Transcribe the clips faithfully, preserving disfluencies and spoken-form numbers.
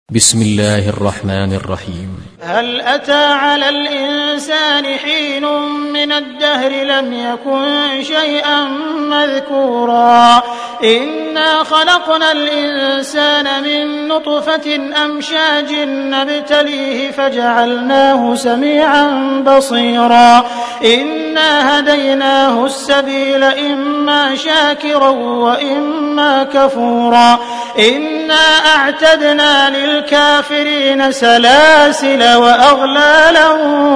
بسم الله الرحمن الرحيم. هل أتى على الإنسان حين من الدهر لم يكن شيئا مذكورا إنا خلقنا الإنسان من نطفة أمشاج نبتليه فجعلناه سميعا بصيرا إنا هديناه السبيل إما شاكرا وإما كفورا إنا أعتدنا للكافرين سلاسل وأغلالا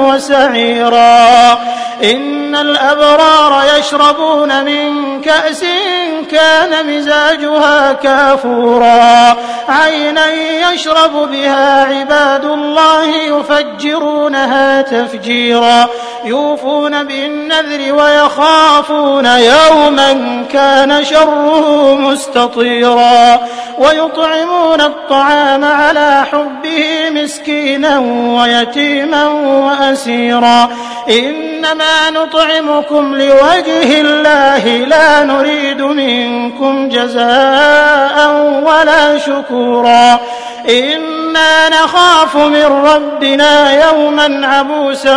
وسعيرا إن الأبرار يشربون من كأس كان مزاجها كافورا عينا يشرب بها عباد الله يفجرونها تفجيرا يوفون بالنذر ويخافون يوما كان شره مستطيرا ويطعمون الطعام على حبه مسكينا ويتيما وأسيرا إنما نطعمكم لوجه الله لا نريد منكم جزاء ولا شكورا إنا نخاف من ربنا يوما عبوسا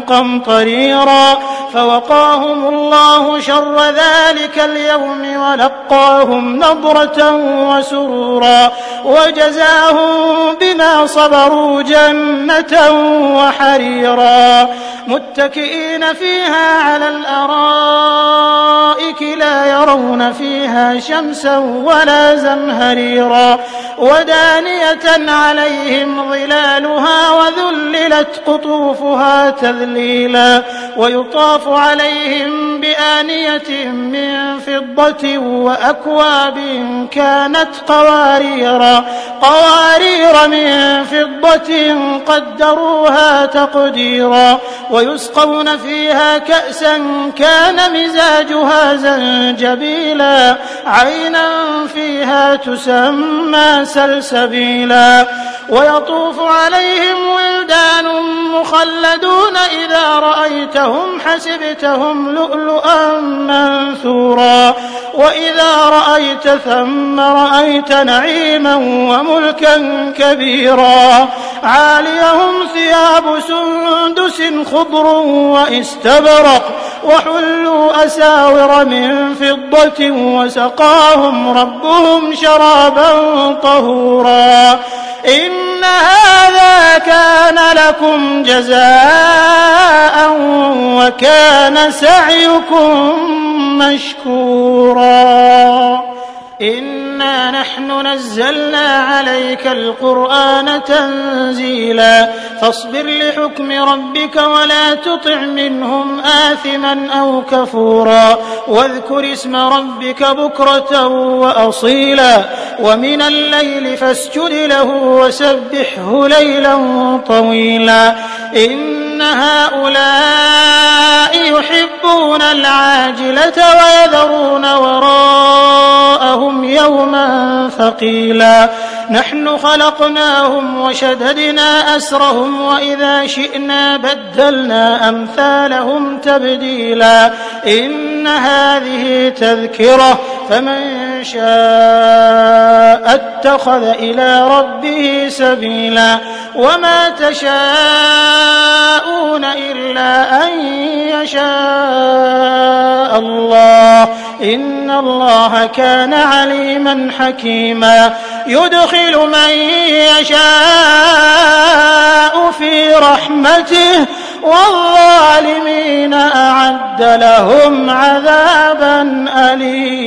قمطريرا فوقاهم الله شر ذلك اليوم ولقاهم نضرة وسرورا وجزاهم بما صبروا جنة وحريرا متكئين فيها على الأرائك لا يرون فيها شمسا ولا زمهريرا ودانية عليهم ظلالها وذللت قطوفها تذليلا ويطاف عليهم بآنية من فضة وأكواب كانت قواريرا قوارير من فضة قدروها تقديرا ويسقون فيها كأسا كان مزاجها زنجبيلا عينا فيها تسمى سلسبيلا ويطوف عليهم ولدان مخلدون إذا رأيتهم حسبتهم لؤلؤا منثورا وإذا رأيت ثم رأيت نعيما وملكا كبيرا عاليهم ثياب سندس خضر وإستبرق وحلوا أساور من فضة وسقاهم ربهم شرابا طهورا إن هذا كان لكم جزاء وكان سعيكم مشكورا إنا نحن نزلنا عليك القرآن تنزيلا فاصبر لحكم ربك ولا تطع منهم آثما أو كفورا واذكر اسم ربك بكرة وأصيلا ومن الليل فاسجد له وسبحه ليلا طويلا إن هؤلاء يحبون العاجلة ويذرون وراءهم يوما ثقيلا نحن خلقناهم وشددنا أسرهم وإذا شئنا بدلنا أمثالهم تبديلا إن هذه تذكرة فمن شاء اتخذ إلى ربه سبيلا وما تشاءون إلا أن يشاء الله إن الله كان عليما حكيما يدخل من يشاء في رحمته والظالمين أعد لهم عذابا أليما.